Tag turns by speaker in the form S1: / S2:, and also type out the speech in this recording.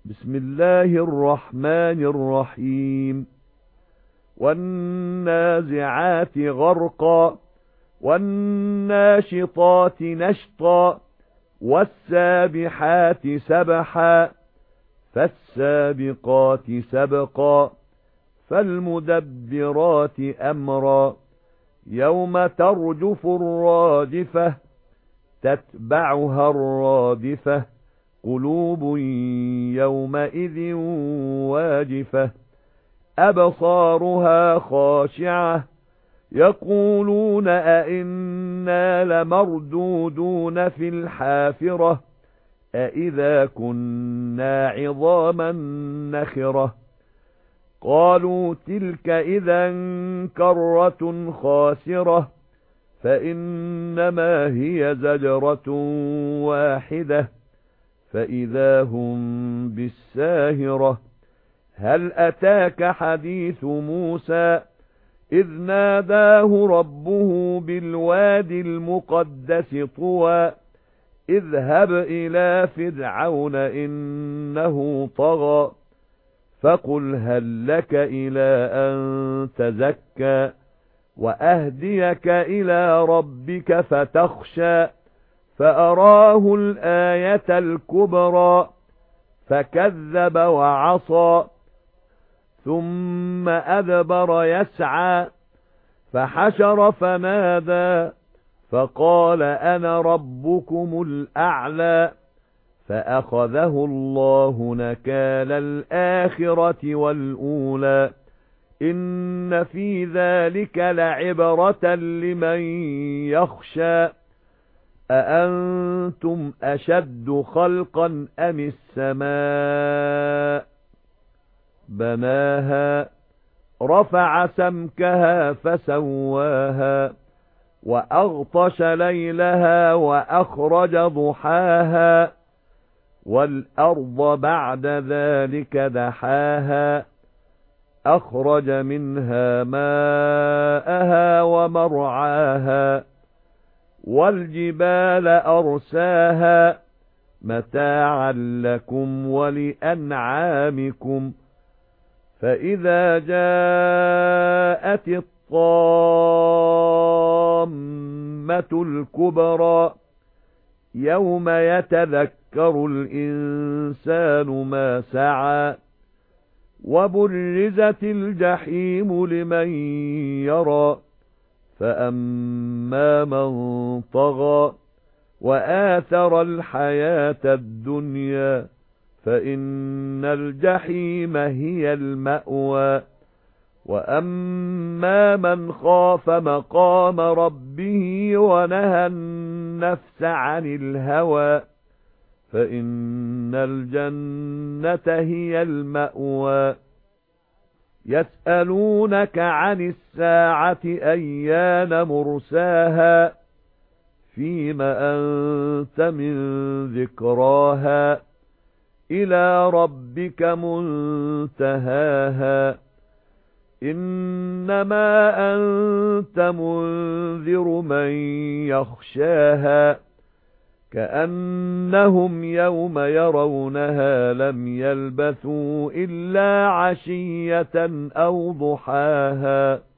S1: بسم الله الرحمن الرحيم والنازعات غرقا والناشطات نشطا والسابحات سبحا فالسابقات سبقا فالمدبرات أمرا يوم ترجف الراجفة تتبعها الرادفة قلوب يومئذ واجفة أبصارها خاشعة يقولون أئنا لمردودون في الحافرة أئذا كنا عظاما نخرة قالوا تلك إذا كرة خاسرة فإنما هي زجرة واحدة فإذا هم بالساهرة هل أتاك حديث موسى إذ ناداه ربه بالوادي المقدس طوى اذهب إلى فرعون إنه طغى فقل هل لك إلى أن تزكى وأهديك إلى ربك فتخشى فأراه الآية الكبرى فكذب وعصى ثم أدبر يسعى فحشر فنادى فقال أنا ربكم الأعلى فأخذه الله نكال الآخرة والأولى إن في ذلك لعبرة لمن يخشى أأنتم أشد خلقا أم السماء بناها رفع سمكها فسواها وأغطش ليلها وأخرج ضحاها والأرض بعد ذلك دحاها أخرج منها ماءها ومرعاها والجبال أرساها متاعا لكم ولأنعامكم فإذا جاءت الطامة الكبرى يوم يتذكر الإنسان ما سعى وبرزت الجحيم لمن يرى فأما من طغى وآثر الحياة الدنيا فإن الجحيم هي المأوى وأما من خاف مقام ربه ونهى النفس عن الهوى فإن الجنة هي المأوى يسألونك عن الساعة أيان مرساها فيما أنت من ذكراها إلى ربك منتهاها إنما أنت منذر من يخشاها كأنهم يوم يرونها لم يلبثوا إلا عشية أو ضحاها